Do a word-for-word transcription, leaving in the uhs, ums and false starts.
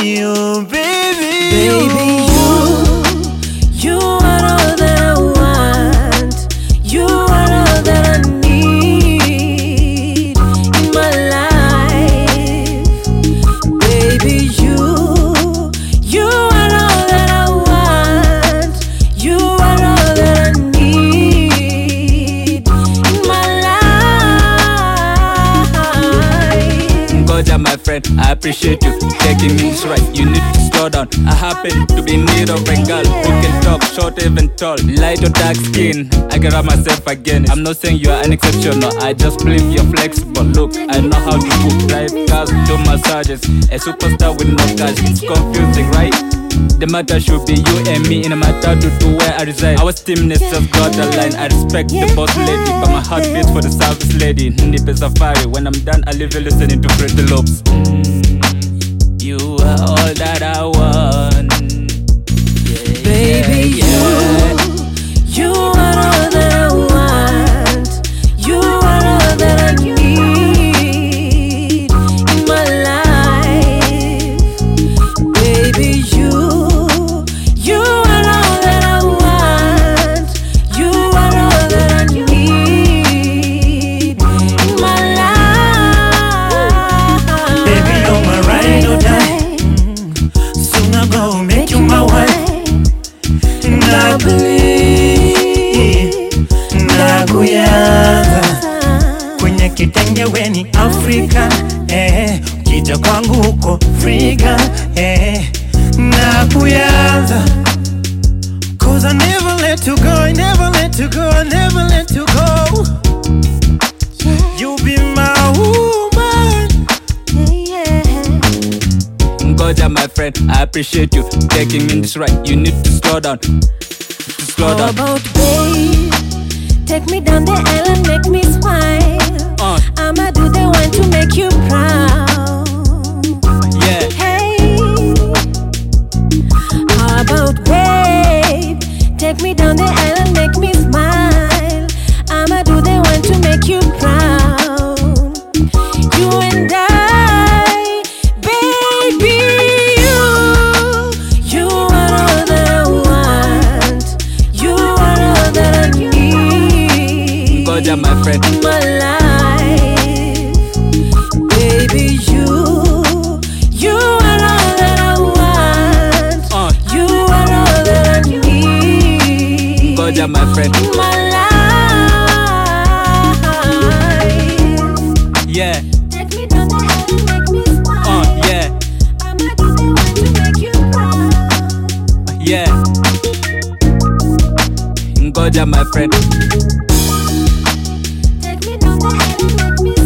you, baby, baby, you, you are all that I want. You are all that I need in my life. Baby, you, you are all that I want. You are all that I need in my life. Ngoja, my friend, I appreciate you taking me this right. You need to slow down. I happen to be in need of a girl who can talk, short, even tall, light or dark skin. I can wrap myself again. I'm not saying you are an exception, no, I just believe you're flexible. Look, I know how to cook, drive cars, do massages. A superstar with no cash, it's confusing, right? The matter should be you and me in a matter to do where I reside. Our teamness just got the line. I respect the boss lady, but my heart beats for the service lady. Nipe safari, when I'm done I leave you listening to Pretty Lopes. mm, You are all that I want. Yeah, baby, yeah. you, you are all that I want. You are all that I need in my life. Baby, you, you are all that I want. You are all that I need in my life. baby, you're my ride or die. Soon I'm gonna make you my wife. And I believe nakuyaza kwenye kitenge weni Afrika, eh, ukija kwangu huko Afrika, eh, nakuyaza. Cause I never let you go, I never let you go, I never let you go. You be my woman. Ngoja, my friend, I appreciate you taking me this right. You need to slow down, to slow How down. about babe, take me down the aisle and make me smile. uh, I'ma do the one to make you proud. Yeah, Hey, how about babe, take me down the aisle and make me smile. I'ma do the one to make you proud. You and I, baby, you, you are all that I want. You are all that I need Ngoja, my friend. in my life. Baby, you, you are all that I want. uh, You are all that I need Ngoja, my friend. in my life. Yeah, Take me down the aisle and make me smile. uh, yeah, I'ma do the one to make you proud. yeah. Ngoja, my friend. Take me down the aisle and make me